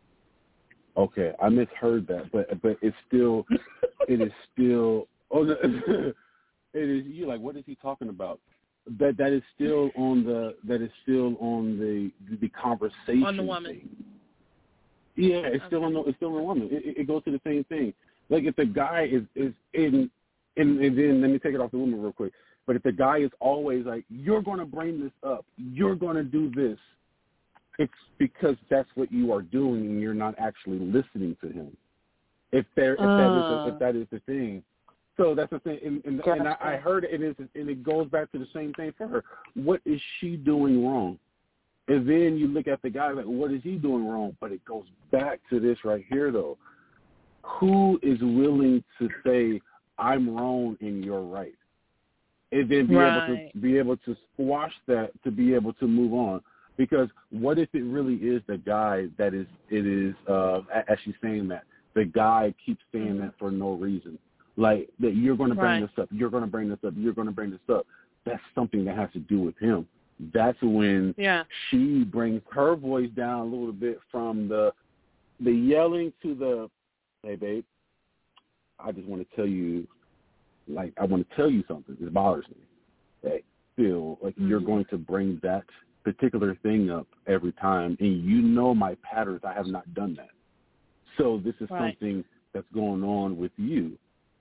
Okay, I misheard that, but it's still, it is still, it is, you're like, what is he talking about? That is still on the conversation. On the woman. Thing. Yeah, it's still on the woman. It goes to the same thing. Like if the guy is in, and then let me take it off the woman real quick. But if the guy is always like, you're going to bring this up, you're going to do this, it's because that's what you are doing and you're not actually listening to him. If that is the thing. So that's the thing. And I heard it, and it goes back to the same thing for her. What is she doing wrong? And then you look at the guy like, what is he doing wrong? But it goes back to this right here, though. Who is willing to say, I'm wrong and you're right? And then be able to squash that, to be able to move on. Because what if it really is the guy that is, as she's saying that, the guy keeps saying that for no reason. Like, that you're going to bring this up, you're going to bring this up, you're going to bring this up. That's something that has to do with him. That's when she brings her voice down a little bit from the yelling to the, hey, babe, I just want to tell you, like, I want to tell you something. It bothers me. Hey, feel like you're going to bring that particular thing up every time, and you know my patterns. I have not done that. So this is something that's going on with you,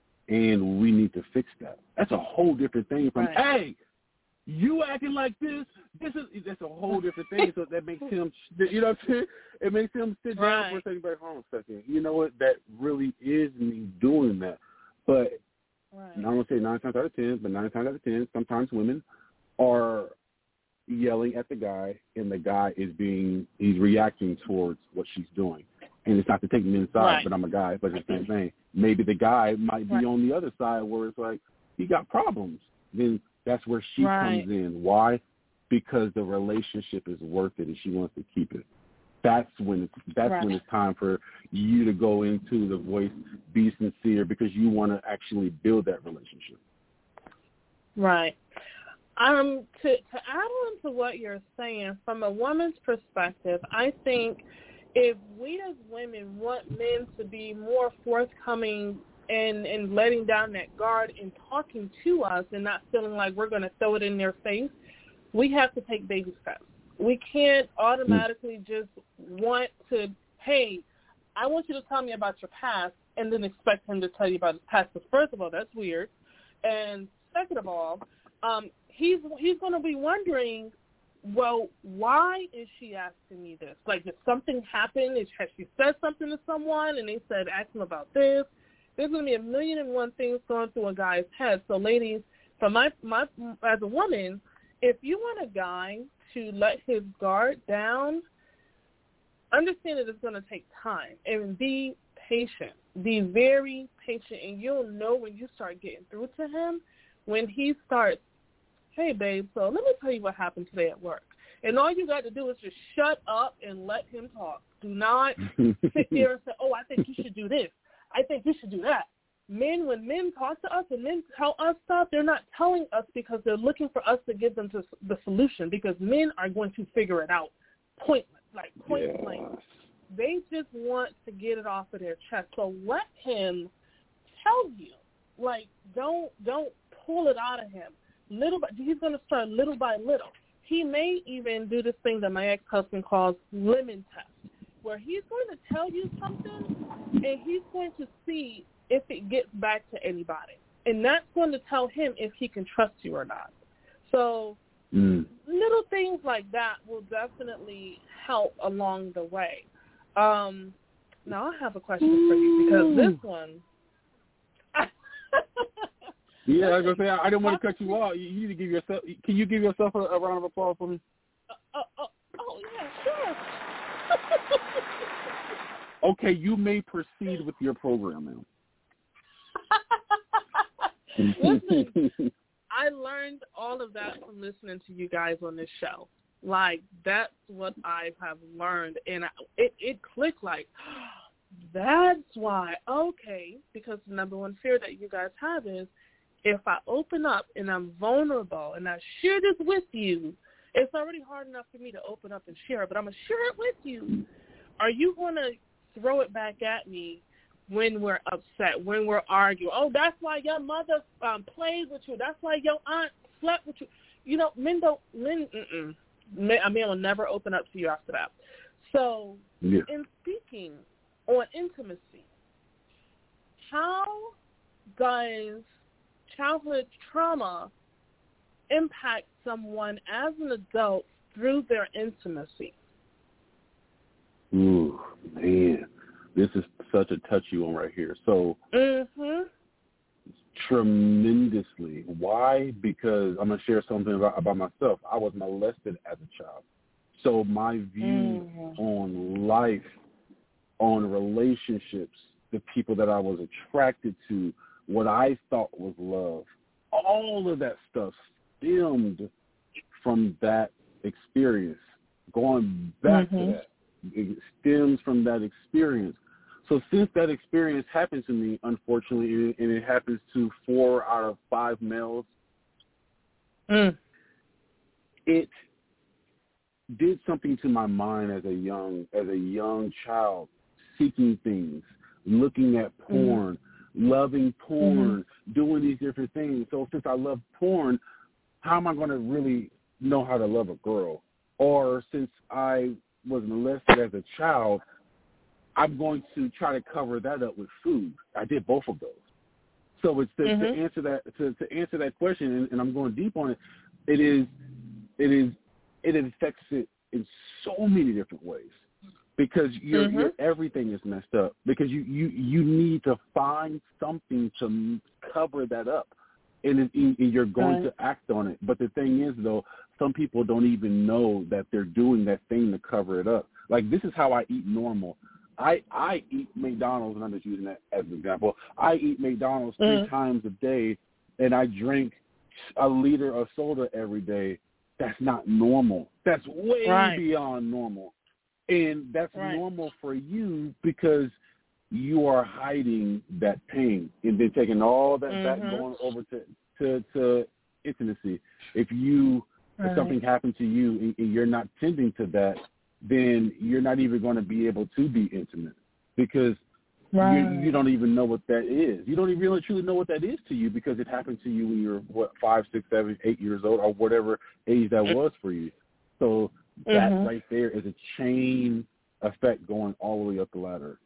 and we need to fix that. That's a whole different thing from, hey, you acting like this. That's a whole different thing. So that makes him, you know what I'm saying? It makes him sit down for a second, back home a second. You know what? That really is me doing that. But I'm going to say 9 times out of 10, but 9 times out of 10, sometimes women are yelling at the guy, and the guy he's reacting towards what she's doing. And it's not to take men inside, but I'm a guy, but it's the same thing. Maybe the guy might be on the other side where it's like, he got problems. Then that's where she comes in. Why? Because the relationship is worth it and she wants to keep it. That's when it's time for you to go into the voice, be sincere, because you want to actually build that relationship. Right. To add on to what you're saying, from a woman's perspective, I think if we as women want men to be more forthcoming and letting down that guard and talking to us and not feeling like we're going to throw it in their face, we have to take baby steps. We can't automatically just want to, hey, I want you to tell me about your past and then expect him to tell you about his past. Because first of all, that's weird. And second of all, he's going to be wondering, well, why is she asking me this? Like, did something happen? Has she said something to someone and they said, ask him about this? There's going to be 1,000,001 things going through a guy's head. So, ladies, from my as a woman, if you want a guy to let his guard down, understand that it's going to take time and be patient. Be very patient, and you'll know when you start getting through to him when he starts, hey, babe, so let me tell you what happened today at work. And all you got to do is just shut up and let him talk. Do not sit there and say, oh, I think you should do this. I think you should do that. When men talk to us and men tell us stuff, they're not telling us because they're looking for us to give them the solution, because men are going to figure it out point blank. They just want to get it off of their chest. So let him tell you. Like, don't pull it out of him. He's going to start little by little. He may even do this thing that my ex-husband calls lemon test, where he's going to tell you something, and he's going to see if it gets back to anybody. And that's going to tell him if he can trust you or not. So little things like that will definitely help along the way. Now I have a question for you, because this one... Yeah, I was gonna say I didn't want to cut you off. You need to give yourself. Can you give yourself a round of applause for me? Yeah, sure. Okay, you may proceed with your program now. Listen, I learned all of that from listening to you guys on this show. Like, that's what I have learned, and it clicked. Like, that's why. Okay, because the number one fear that you guys have is, if I open up and I'm vulnerable and I share this with you, it's already hard enough for me to open up and share it, but I'm going to share it with you. Are you going to throw it back at me when we're upset, when we're arguing? Oh, that's why your mother played with you. That's why your aunt slept with you. You know, a man will never open up to you after that. So in speaking on intimacy, how does childhood trauma impact someone as an adult through their intimacy? Ooh, man. This is such a touchy one right here. So, tremendously. Why? Because I'm going to share something about myself. I was molested as a child. So my view on life, on relationships, the people that I was attracted to, what I thought was love, all of that stuff stemmed from that experience. Going back to that, it stems from that experience. So since that experience happened to me, unfortunately, and it happens to 4 out of 5 males, it did something to my mind as a young child, seeking things, looking at porn, loving porn, doing these different things. So since I love porn, how am I going to really know how to love a girl? Or since I was molested as a child, I'm going to try to cover that up with food. I did both of those. So it's to answer that question, and I'm going deep on it. It affects it in so many different ways. Because your everything is messed up. Because you need to find something to cover that up, and you're going to act on it. But the thing is, though, some people don't even know that they're doing that thing to cover it up. Like, this is how I eat normal. I eat McDonald's, and I'm just using that as an example. I eat McDonald's 3 times a day, and I drink a liter of soda every day. That's not normal. That's way beyond normal. And that's normal for you because you are hiding that pain and then taking all that back, going over to intimacy. If something happened to you and you're not tending to that, then you're not even going to be able to be intimate because you don't even know what that is. You don't even really truly know what that is to you because it happened to you when you were 5, 6, 7, 8 years old or whatever age that was for you. So that right there is a chain effect going all the way up the ladder.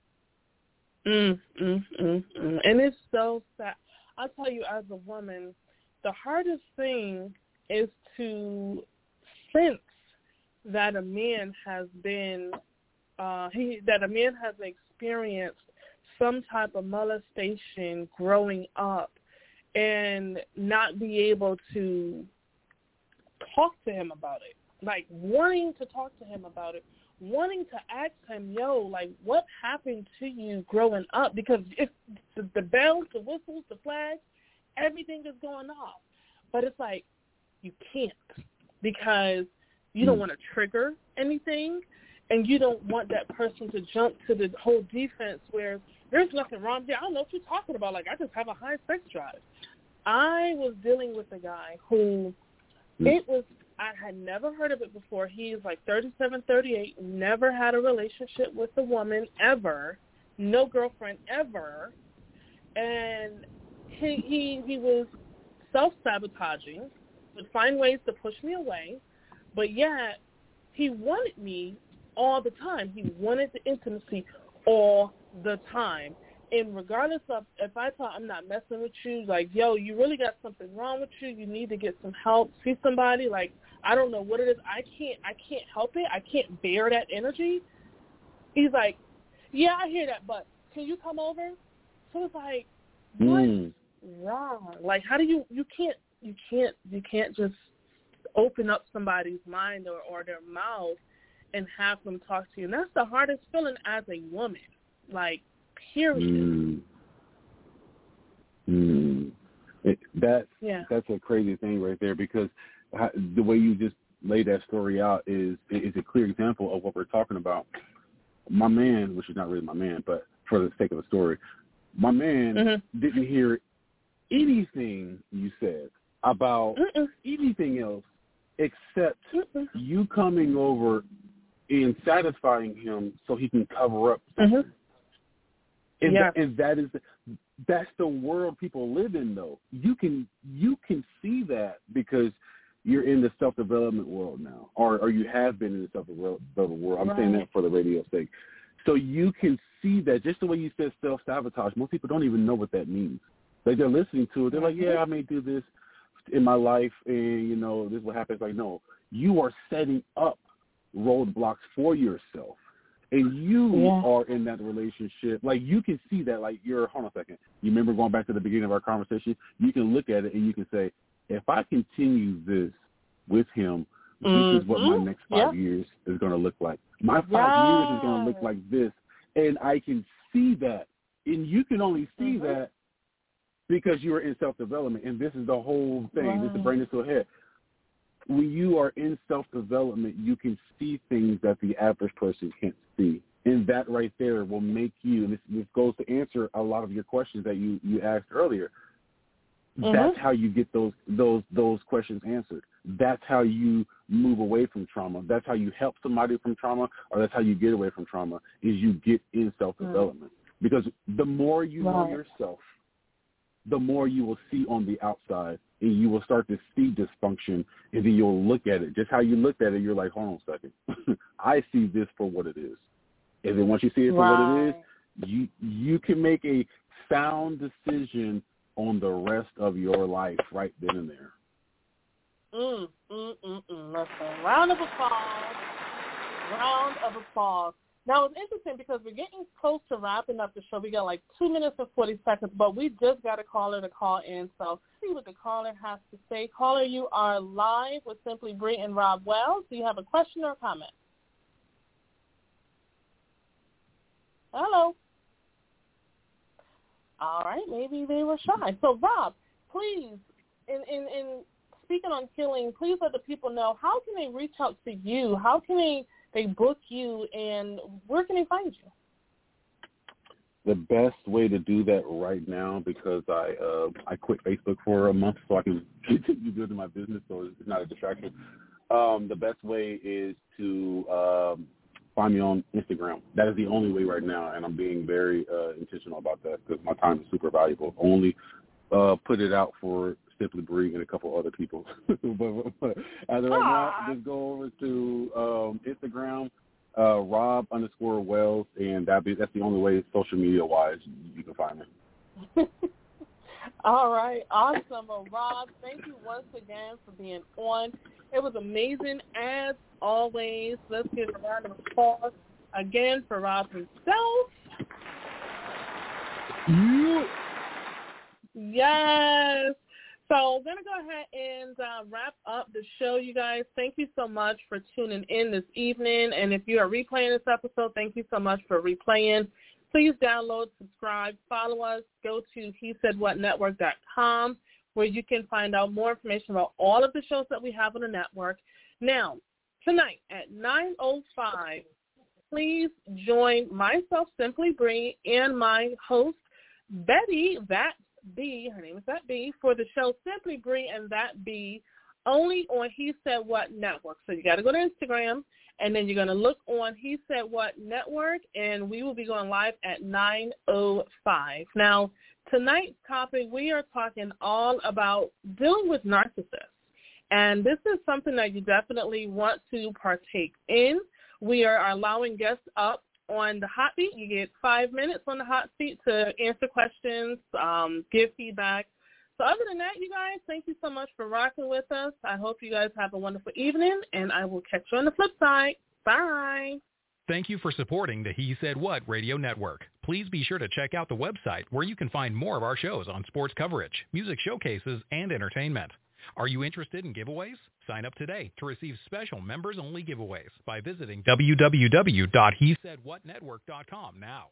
And it's so sad. I'll tell you, as a woman, the hardest thing is to sense that a man has been, that a man has experienced some type of molestation growing up and not be able to talk to him about it. Like, wanting to talk to him about it, wanting to ask him, like, what happened to you growing up? Because if the bells, the whistles, the flags, everything is going off. But it's like, you can't because you don't want to trigger anything, and you don't want that person to jump to the whole defense where there's nothing wrong there. I don't know what you're talking about. Like, I just have a high sex drive. I was dealing with a guy who it was I had never heard of it before. He's like 37, 38, never had a relationship with a woman ever, no girlfriend ever, and he was self-sabotaging, would find ways to push me away, but yet he wanted me all the time. He wanted the intimacy all the time. And regardless of if I thought I'm not messing with you, like, yo, you really got something wrong with you, you need to get some help, see somebody, like, I don't know what it is, I can't help it, I can't bear that energy. He's like, yeah, I hear that, but can you come over? So it's like, what's wrong? Like, how do you can't just open up somebody's mind or their mouth and have them talk to you. And that's the hardest feeling as a woman, like, period. That's a crazy thing right there, because the way you just laid that story out is a clear example of what we're talking about. My man, which is not really my man, but for the sake of the story, my man didn't hear anything you said about anything else except you coming over and satisfying him so he can cover up something. And that's the world people live in, though. You can see that because you're in the self-development world now, or you have been in the self-development world. I'm saying that for the radio's sake. So you can see that just the way you said self-sabotage. Most people don't even know what that means. Like, they're listening to it. They're like, yeah, I may do this in my life, and, you know, this is what happens. Like, no, you are setting up roadblocks for yourself. And you are in that relationship. Like, you can see that. Like, hold on a second. You remember going back to the beginning of our conversation? You can look at it and you can say, if I continue this with him, this is what my next 5 years is going to look like. My 5 years is going to look like this. And I can see that. And you can only see that because you are in self-development. And this is the whole thing. Just to bring this to a head. When you are in self-development, you can see things that the average person can't see. And that right there will make you, and this goes to answer a lot of your questions that you asked earlier. That's how you get those questions answered. That's how you move away from trauma. That's how you help somebody from trauma, or that's how you get away from trauma, is you get in self-development. Because the more you know yourself, the more you will see on the outside, and you will start to see dysfunction, and then you'll look at it. Just how you looked at it, you're like, hold on a second. I see this for what it is. And then once you see it for what it is, you can make a sound decision on the rest of your life right then and there. Listen, round of applause. Round of applause. Now, it's interesting because we're getting close to wrapping up the show. We got like 2 minutes and 40 seconds, but we just got a caller to call in. So see what the caller has to say. Caller, you are live with Simply Bree and Rob Wells. Do you have a question or a comment? Hello. All right, maybe they were shy. So, Rob, please, in speaking on healing, please let the people know, how can they reach out to you? How can they book you, and where can they find you? The best way to do that right now, because I quit Facebook for a month so I can continue building my business, so it's not a distraction. The best way is to find me on Instagram. That is the only way right now, and I'm being very intentional about that because my time is super valuable. Only put it out for Simply Bree and a couple other people. but as of right now, just go over to Instagram, Rob_Wells, and that's the only way social media-wise you can find me. All right. Awesome. Well, Rob, thank you once again for being on. It was amazing as always. Let's give a round of applause again for Rob himself. Yes. So we're going to go ahead and wrap up the show, you guys. Thank you so much for tuning in this evening. And if you are replaying this episode, thank you so much for replaying. Please download, subscribe, follow us. Go to HeSaidWhatNetwork.com, where you can find out more information about all of the shows that we have on the network. Now, tonight at 9:05, please join myself, Simply Bree, and my host, Betty, That B, her name is That B, for the show Simply Bree and That B only on He Said What Network. So you got to go to Instagram, and then you're going to look on He Said What Network, and we will be going live at 9:05. Now, tonight's topic, we are talking all about dealing with narcissists. And this is something that you definitely want to partake in. We are allowing guests up on the hot seat. You get 5 minutes on the hot seat to answer questions, give feedback. So other than that, you guys, thank you so much for rocking with us. I hope you guys have a wonderful evening, and I will catch you on the flip side. Bye. Thank you for supporting the He Said What Radio Network. Please be sure to check out the website where you can find more of our shows on sports coverage, music showcases, and entertainment. Are you interested in giveaways? Sign up today to receive special members-only giveaways by visiting www.hesaidwhatnetwork.com now.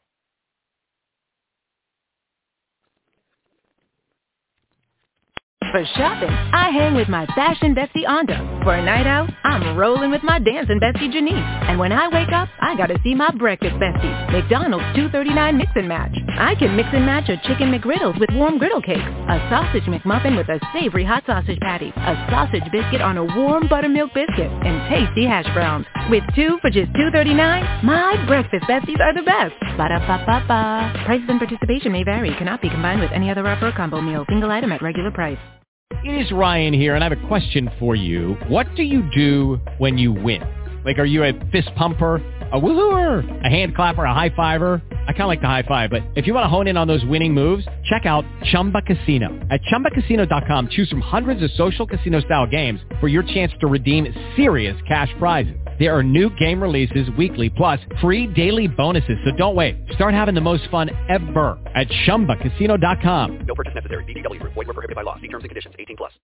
For shopping, I hang with my fashion bestie Anda. For a night out, I'm rolling with my dancing bestie Janice. And when I wake up, I gotta see my breakfast bestie, McDonald's $2.39 Mix and Match. I can mix and match a chicken McGriddles with warm griddle cakes, a sausage McMuffin with a savory hot sausage patty, a sausage biscuit on a warm buttermilk biscuit, and tasty hash browns. With two for just $2.39, my breakfast besties are the best. Ba-da-ba-ba-ba. Prices and participation may vary. Cannot be combined with any other offer or combo meal. Single item at regular price. It is Ryan here, and I have a question for you. What do you do when you win? Like, are you a fist pumper, a woohooer, a hand clapper, a high fiver? I kind of like the high five, but if you want to hone in on those winning moves, check out Chumba Casino. At ChumbaCasino.com, choose from hundreds of social casino-style games for your chance to redeem serious cash prizes. There are new game releases weekly, plus free daily bonuses, so don't wait. Start having the most fun ever at ChumbaCasino.com. No purchase necessary. VGW Group. Void where prohibited by law. See terms and conditions. 18+.